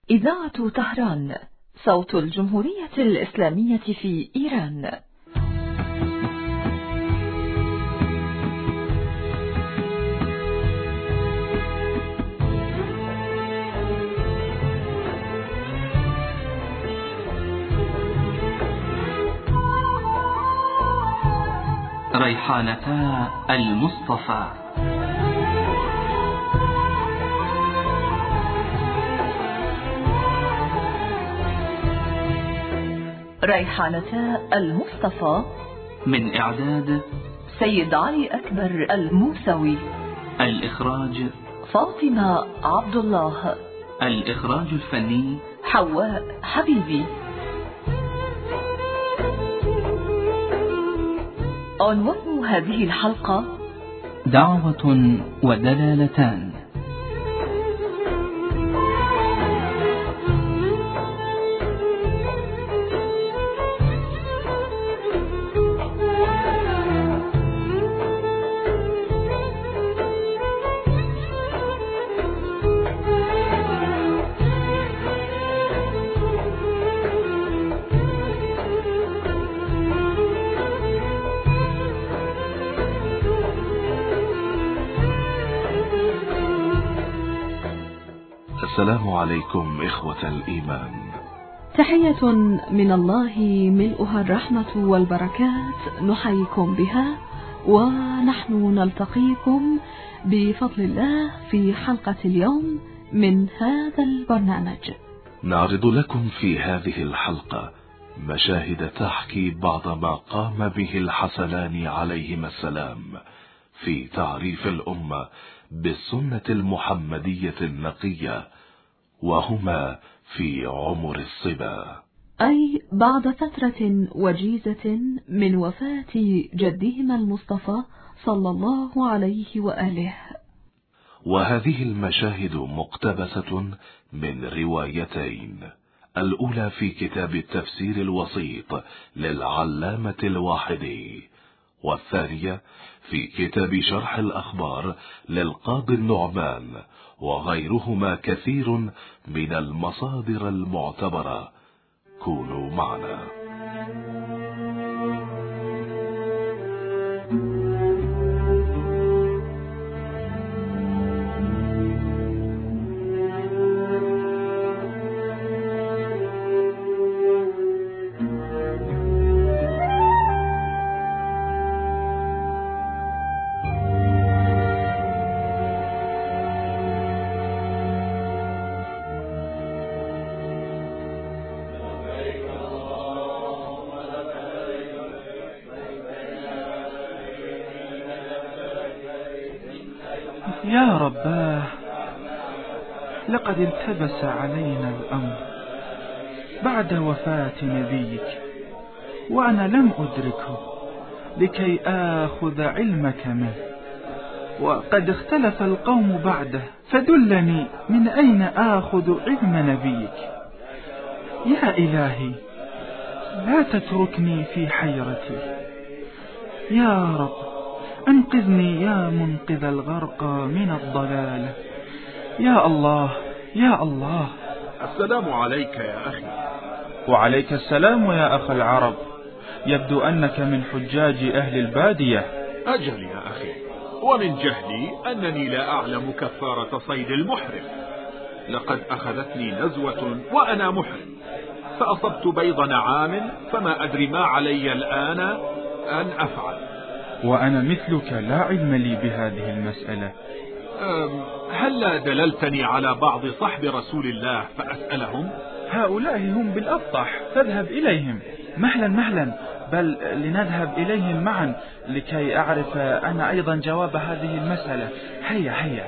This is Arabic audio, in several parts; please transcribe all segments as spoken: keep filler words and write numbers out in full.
إذاعة طهران، صوت الجمهورية الإسلامية في إيران. ريحانتا المصطفى. ريحانتا المصطفى من إعداد سيد علي أكبر الموسوي. الإخراج فاطمة عبد الله. الإخراج الفني حواء حبيبي. عنوان هذه الحلقة: دعوة ودلالتان. السلام عليكم إخوة الإيمان. تحية من الله ملؤها الرحمة والبركات نحييكم بها، ونحن نلتقيكم بفضل الله في حلقة اليوم من هذا البرنامج. نعرض لكم في هذه الحلقة مشاهد تحكي بعض ما قام به الحسنان عليهما السلام في تعريف الأمة بالسنة المحمدية النقية، وهما في عمر الصبا، أي بعد فترة وجيزة من وفاة جدهما المصطفى صلى الله عليه وآله. وهذه المشاهد مقتبسة من روايتين، الأولى في كتاب التفسير الوسيط للعلامة الواحدي، والثانية في كتاب شرح الأخبار للقاضي النعمان، وغيرهما كثير من المصادر المعتبرة. كونوا معنا. يا رباه، لقد التبس علينا الأمر بعد وفاة نبيك، وأنا لم أدركه لكي آخذ علمك منه، وقد اختلف القوم بعده، فدلني من أين آخذ علم نبيك. يا إلهي، لا تتركني في حيرتي. يا رب، انقذني يا منقذ الغرق من الضلال. يا الله يا الله. السلام عليك يا أخي. وعليك السلام يا أخ العرب. يبدو أنك من حجاج أهل البادية. أجل يا أخي، ومن جهلي أنني لا أعلم كفارة صيد المحرم. لقد أخذتني نزوة وأنا محرم، فأصبت بيض نعام، فما أدري ما علي الآن أن أفعل. وأنا مثلك لا علم لي بهذه المسألة. هل دللتني على بعض صحب رسول الله فأسألهم؟ هؤلاء هم بالأبطح، فاذهب إليهم. مهلا مهلا، بل لنذهب إليهم معا لكي أعرف أنا أيضا جواب هذه المسألة. هيا هيا.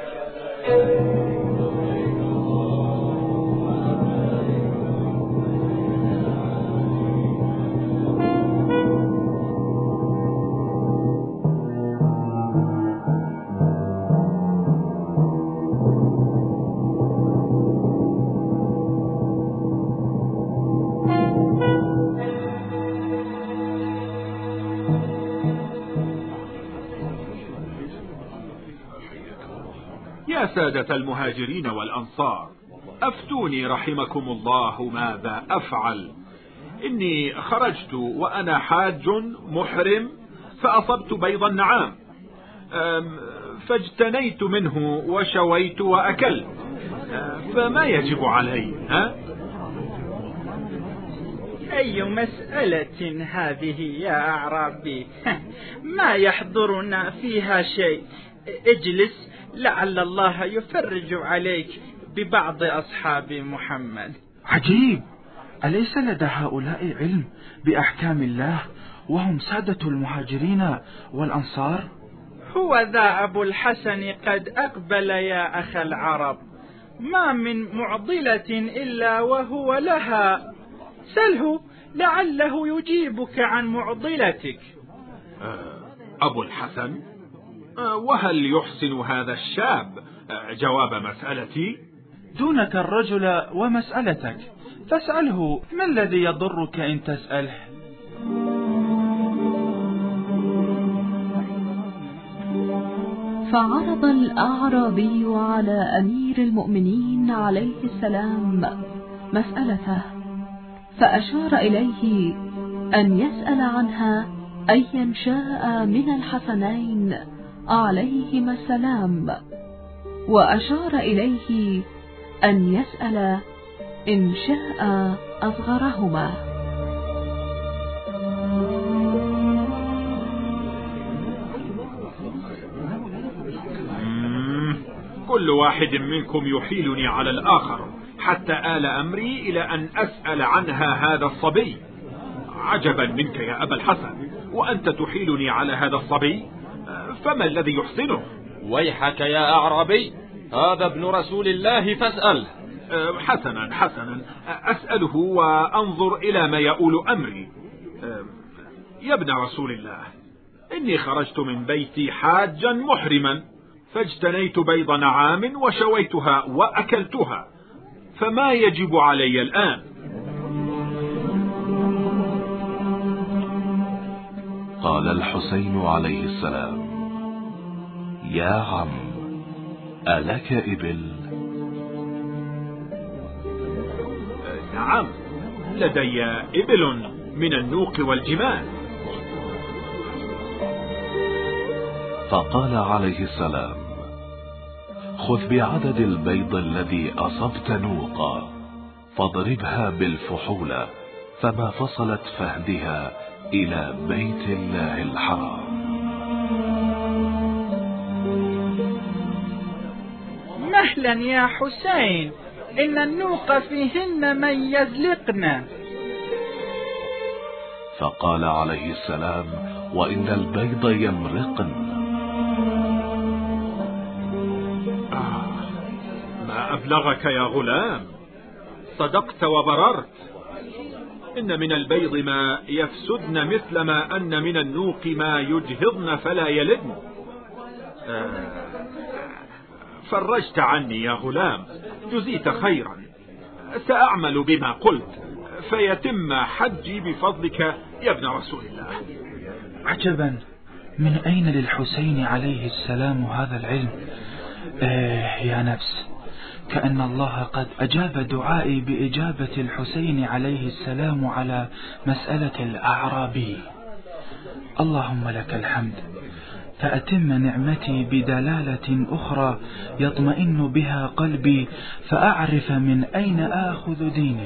يا سادة المهاجرين والأنصار، أفتوني رحمكم الله ماذا أفعل. إني خرجت وأنا حاج محرم فأصبت بيض النعام فاجتنيت منه وشويت وأكلت، فما يجب علي؟ ها؟ أي مسألة هذه يا أعرابي؟ ما يحضرنا فيها شيء. اجلس لعل الله يفرج عليك ببعض أصحاب محمد. عجيب، أليس لدى هؤلاء علم بأحكام الله وهم سادة المهاجرين والأنصار؟ هو ذا أبو الحسن قد أقبل يا أخ العرب، ما من معضلة إلا وهو لها، سله لعله يجيبك عن معضلتك. أبو الحسن، وهل يحسن هذا الشاب جواب مسألتي؟ دونك الرجل ومسألتك، فاسأله. ما الذي يضرك إن تسأله؟ فعرض الأعرابي على أمير المؤمنين عليه السلام مسألته، فأشار إليه أن يسأل عنها أيا شاء من الحسنين عليهما السلام، وأشار إليه أن يسأل إن شاء أصغرهما. كل واحد منكم يحيلني على الآخر حتى آل أمري إلى أن أسأل عنها هذا الصبي. عجبا منك يا أبا الحسن، وأنت تحيلني على هذا الصبي، فما الذي يحسنه؟ ويحك يا أعرابي، هذا ابن رسول الله فاسأله. حسنا حسنا، أسأله وأنظر إلى ما يؤول أمري. يا ابن رسول الله، إني خرجت من بيتي حاجا محرما فاجتنيت بيض نعام وشويتها وأكلتها، فما يجب علي الآن؟ قال الحسين عليه السلام: يا عم، ألك إبل؟ نعم، لدي إبل من النوق والجمال. فقال عليه السلام: خذ بعدد البيض الذي أصبت نوقا فاضربها بالفحولة، فما فصلت فهدها إلى بيت الله الحرام. مهلا يا حسين، إن النوق فيهن من يزلقنا. فقال عليه السلام: وإن البيض يمرقن. آه، ما أبلغك يا غلام، صدقت وبررت. إن من البيض ما يفسدن مثل ما أن من النوق ما يجهضن فلا يلدن. آه، فرجت عني يا غلام، جزيت خيرا. سأعمل بما قلت فيتم حجي بفضلك يا ابن رسول الله. عجبا، من أين للحسين عليه السلام هذا العلم؟ آه يا نفس، كأن الله قد أجاب دعائي بإجابة الحسين عليه السلام على مسألة الأعرابي. اللهم لك الحمد، فأتم نعمتي بدلالة أخرى يطمئن بها قلبي، فأعرف من أين آخذ ديني.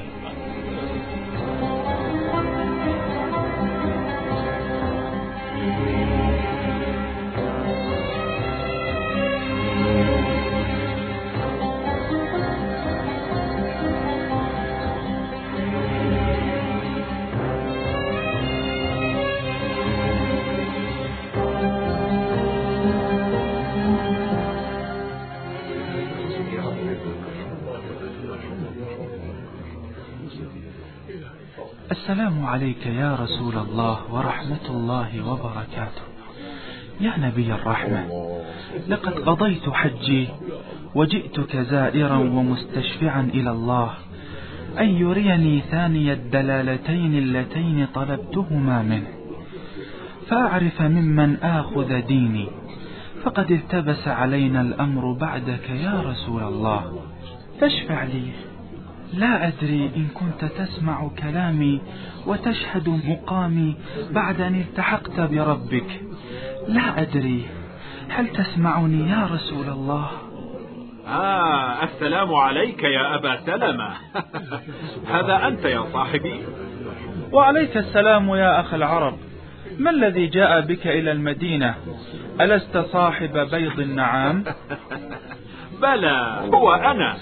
السلام عليك يا رسول الله ورحمة الله وبركاته. يا نبي الرحمة، لقد قضيت حجي وجئتك زائرا ومستشفعا إلى الله أن يريني ثاني الدلالتين اللتين طلبتهما منه، فأعرف ممن آخذ ديني، فقد التبس علينا الأمر بعدك يا رسول الله. فاشفع لي. لا أدري إن كنت تسمع كلامي وتشهد مقامي بعد أن التحقت بربك. لا أدري، هل تسمعني يا رسول الله؟ آه السلام عليك يا أبا سلمة. هذا أنت يا صاحبي؟ وعليك السلام يا أخ العرب. ما الذي جاء بك إلى المدينة؟ ألست صاحب بيض النعام؟ بلى، هو أنا.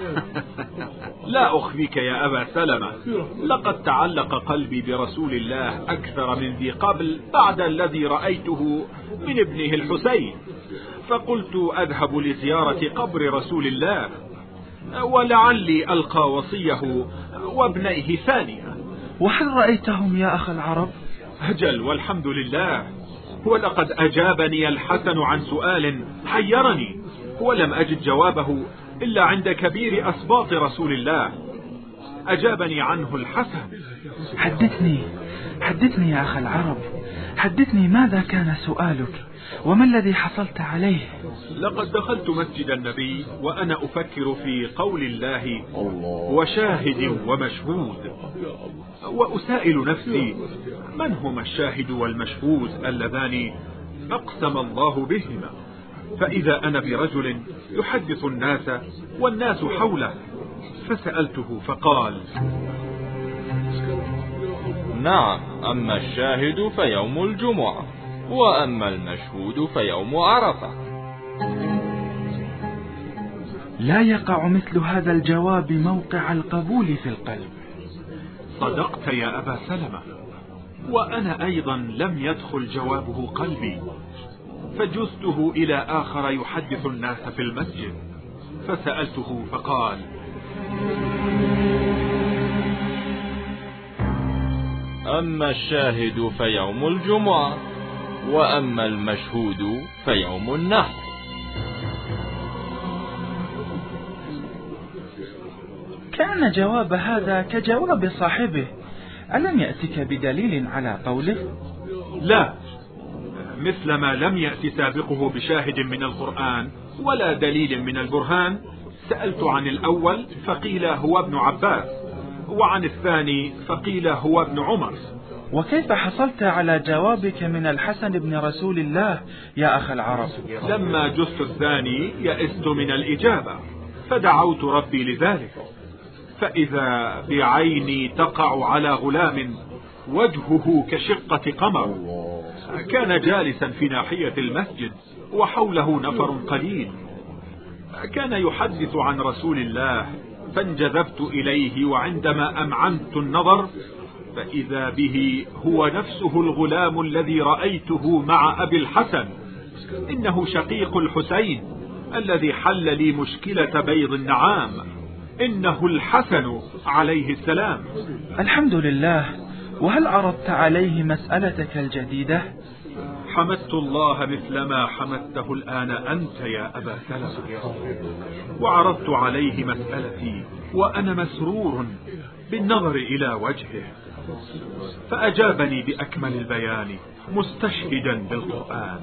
لا أخفيك يا أبا سلمة، لقد تعلق قلبي برسول الله أكثر من ذي قبل بعد الذي رأيته من ابنه الحسين، فقلت أذهب لزيارة قبر رسول الله ولعلي ألقى وصيه وابنيه ثانية. وهل رأيتهم يا أخ العرب؟ أجل والحمد لله، ولقد أجابني الحسن عن سؤال حيرني ولم أجد جوابه إلا عند كبير أسباط رسول الله. أجابني عنه الحسن. حدثني حدثني يا أخ العرب، حدثني ماذا كان سؤالك وما الذي حصلت عليه؟ لقد دخلت مسجد النبي وأنا أفكر في قول الله وشاهد ومشهود، وأسائل نفسي من هما الشاهد والمشهود اللذان أقسم الله بهما، فإذا أنا برجل يحدث الناس والناس حوله، فسألته فقال نعم، أما الشاهد فيوم الجمعة، وأما المشهود فيوم عرفة. لا يقع مثل هذا الجواب موقع القبول في القلب. صدقت يا أبا سلمة، وأنا أيضا لم يدخل جوابه قلبي، فجزته إلى آخر يحدث الناس في المسجد، فسألته فقال أما الشاهد فيوم الجمعة، وأما المشهود فيوم النحر. كان جواب هذا كجواب صاحبه، ألم يأتك بدليل على قوله؟ لا، مثل ما لم يأتي سابقه بشاهد من القرآن ولا دليل من البرهان. سألت عن الأول فقيل هو ابن عباس، وعن الثاني فقيل هو ابن عمر. وكيف حصلت على جوابك من الحسن بن رسول الله يا أخ العرب؟ لما جزت الثاني يئست من الإجابة، فدعوت ربي لذلك، فإذا بعيني تقع على غلام وجهه كشقة قمر، كان جالسا في ناحية المسجد وحوله نفر قليل، كان يحدث عن رسول الله، فانجذبت إليه، وعندما أمعنت النظر فإذا به هو نفسه الغلام الذي رأيته مع أبي الحسن، إنه شقيق الحسين الذي حل لي مشكلة بيض النعام، إنه الحسن عليه السلام. الحمد لله. وهل عرضت عليه مسألتك الجديدة؟ حمدت الله مثل ما حمدته الآن أنت يا أبا سلمة، وعرضت عليه مسألتي وأنا مسرور بالنظر إلى وجهه، فأجابني بأكمل البيان مستشهدا بالقرآن.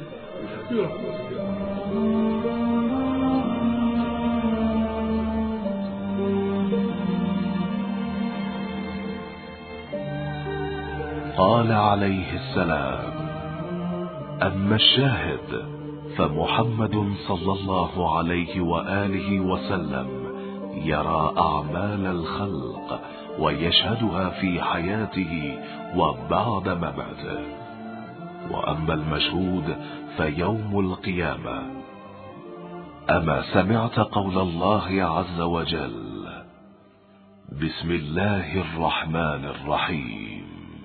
قال عليه السلام: أما الشاهد فمحمد صلى الله عليه وآله وسلم يرى أعمال الخلق ويشهدها في حياته وبعد مماته، وأما المشهود فيوم القيامة. أما سمعت قول الله عز وجل: بسم الله الرحمن الرحيم،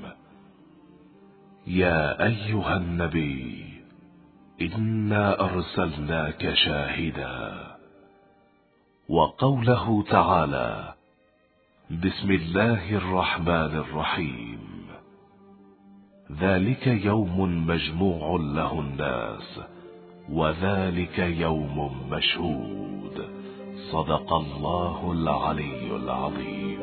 يا أيها النبي إنا أرسلناك شاهدا. وقوله تعالى: بسم الله الرحمن الرحيم، ذلك يوم مجموع له الناس، وذلك يوم مشهود. صدق الله العلي العظيم.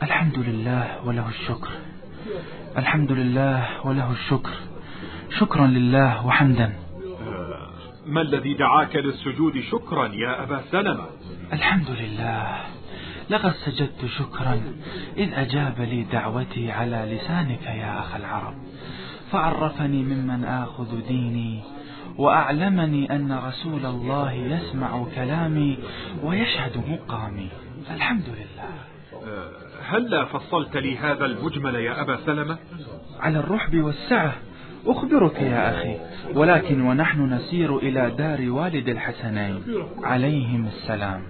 الحمد لله وله الشكر، الحمد لله وله الشكر، شكرا لله وحمدا. ما الذي دعاك للسجود شكرا يا أبا سلمة؟ الحمد لله، لقد سجدت شكرا إذ أجاب لي دعوتي على لسانك يا أخ العرب، فعرفني ممن آخذ ديني، وأعلمني أن رسول الله يسمع كلامي ويشهد مقامي. الحمد لله. هلا فصلت لي هذا المجمل يا أبا سلمة؟ على الرحب والسعة أخبرك يا أخي، ولكن ونحن نسير إلى دار والد الحسنين عليهم السلام.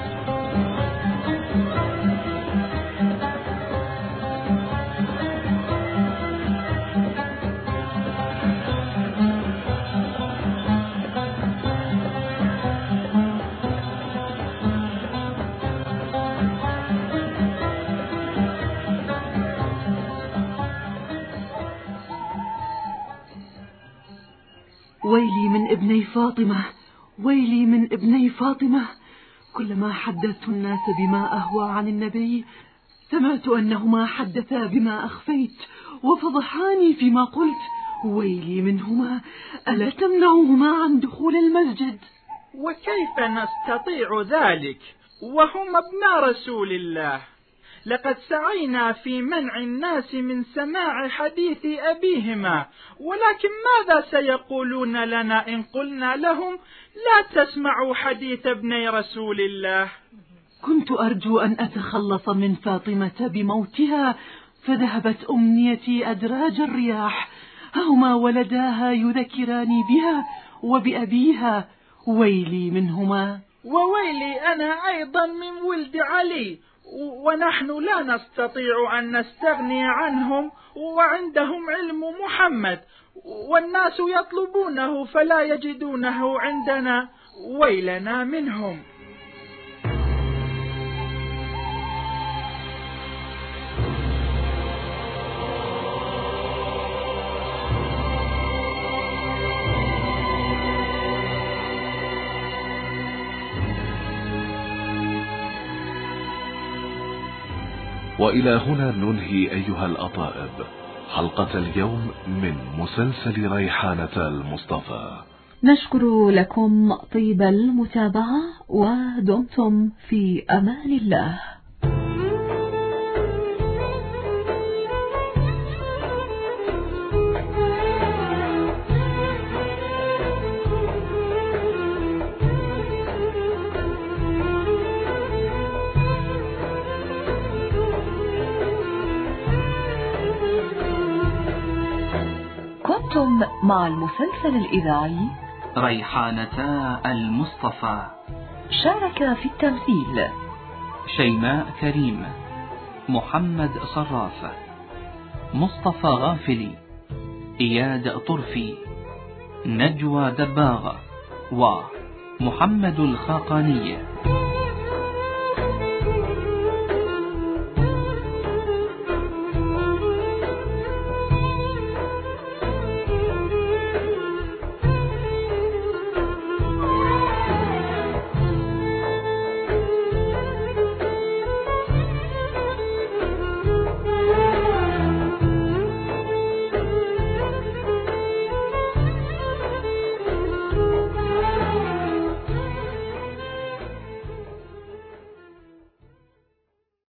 ويلي من ابني فاطمة، ويلي من ابني فاطمة، كلما حدثت الناس بما أهوى عن النبي سمعت أنهما حدثا بما أخفيت وفضحاني فيما قلت. ويلي منهما، ألا تمنعهما عن دخول المسجد؟ وكيف نستطيع ذلك وهم ابناء رسول الله؟ لقد سعينا في منع الناس من سماع حديث أبيهما، ولكن ماذا سيقولون لنا إن قلنا لهم لا تسمعوا حديث ابني رسول الله؟ كنت أرجو أن أتخلص من فاطمة بموتها، فذهبت أمنيتي أدراج الرياح، هما ولداها يذكراني بها وبأبيها. ويلي منهما. وويلي أنا أيضا من ولد علي، ونحن لا نستطيع أن نستغني عنهم، وعندهم علم محمد، والناس يطلبونه فلا يجدونه عندنا. ويلنا منهم. وإلى هنا ننهي أيها الأطائب حلقة اليوم من مسلسل ريحانة المصطفى. نشكر لكم طيب المتابعة، ودمتم في أمان الله. كنتم مع المسلسل الإذاعي ريحانة المصطفى. شارك في التمثيل شيماء كريم، محمد صراف، مصطفى غافلي، إياد طرفي، نجوى دباغ، ومحمد الخاقاني.